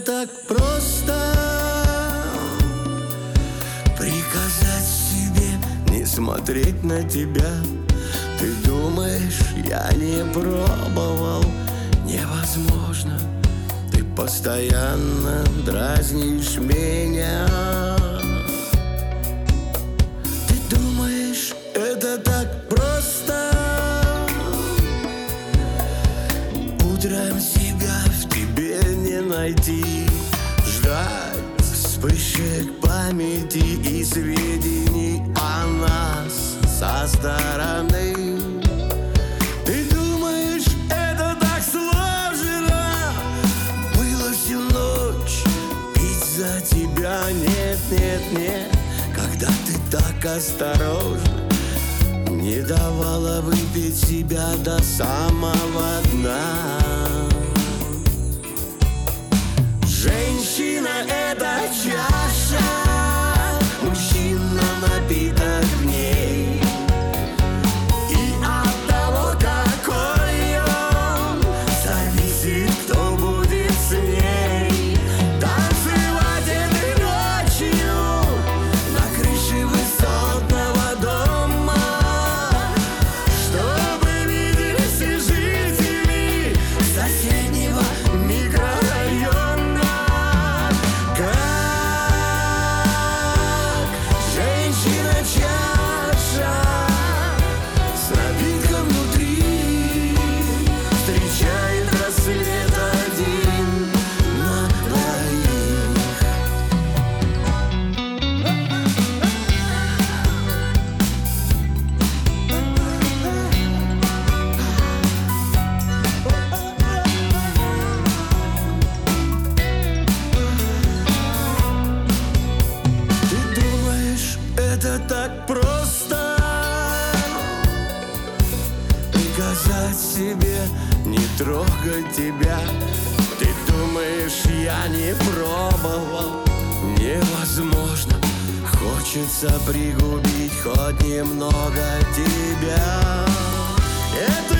так просто приказать себе не смотреть на тебя. Ты думаешь, я не пробовал? Невозможно. Ты постоянно дразнишь меня. Ты думаешь, это так просто? Утром себя в тебе не найти, ждать вспышек памяти и сведений о нас со стороны. Ты думаешь, это так сложно? Было всю ночь пить за тебя. Нет, нет, нет. Когда ты так осторожно не давала выпить себя до самого дна. Женщина — это чаша, мужчина — напиток в ней. И от того, какой он, зависит, кто будет с ней. Танцевать этой ночью на крыше высотного дома, чтобы видели все жители соседнего микрорайона. Как женщина-чаша с напитком внутри встречает рассвет один на двоих. Ты думаешь, это так просто приказать себе не трогать тебя? Ты думаешь, я не пробовал? Невозможно. Хочется пригубить хоть немного тебя. Это